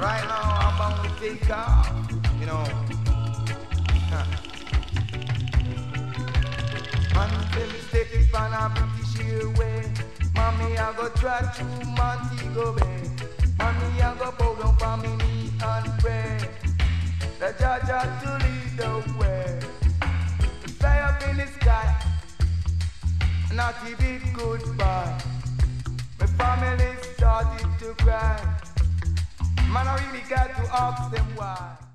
Right now I'm bound to take off, you know. Until me step it on a British Airway. Mommy, I go try to Montego Bay. Mommy, I go bow down for me knee and pray. The judge had to lead the way. To fly up in the sky, not a big goodbye. My family started to cry. Man, I really got to ask them why.